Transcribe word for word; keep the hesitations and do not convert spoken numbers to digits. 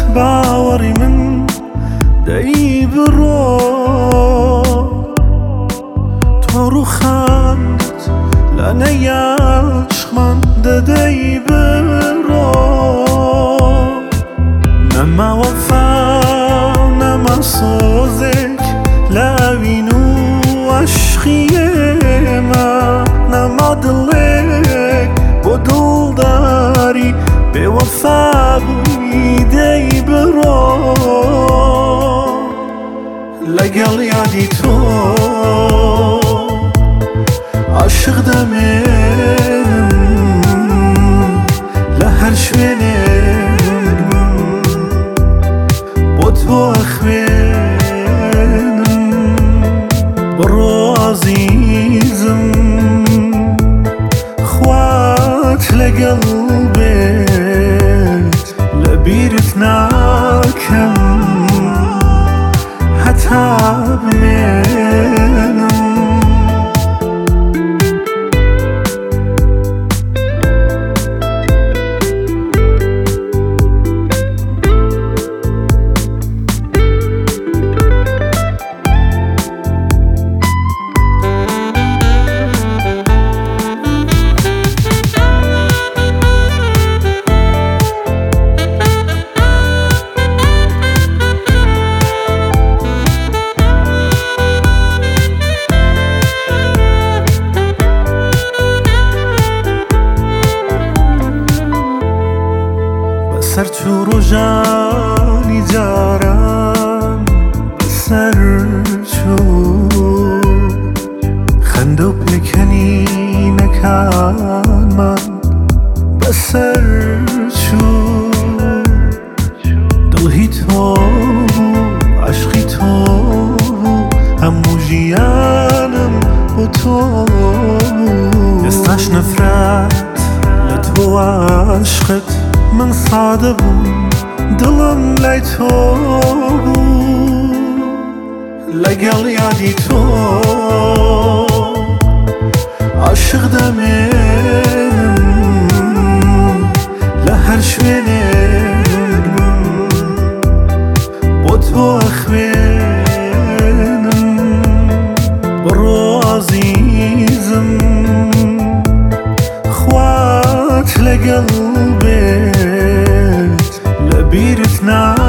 باوەڕی من دەی بڕۆ تۆ ڕووخانت لە نەیاشمان دەدەی بڕۆ نەما وەفا نەما سۆزێک لاوین و عەشقی ئێمە نەما دڵێک بۆ دڵداری بێوەفا بووی دەی بڕۆ لەگەڵ یادی تۆ عاشق دەمێنم لە هەر شوێنێک بۆ تۆ ئەخوێنم بڕۆ عەزیزم خوات لەگەڵ بێت لە بیرت ناکەم هەتا بمێنم سەرچوو ڕۆژانی جاران بەسەر چوو خەندە و پێکەنینەکانمان بەسەر چوو دڵی تۆ بوو عەشقی تۆ بوو هەموو ژیانم بۆ تۆ بوو ئێستاش نەفرەت لە تۆ عاشقت من سادە بووم دڵم لای تۆ بوو لەگەڵ یادی تۆ عاشق دەمێنم لە هەر شوێنێک بۆ تۆ ئەخوێنم بڕۆ عەزیزم خوات لەگەڵ بێت لە بیرت نا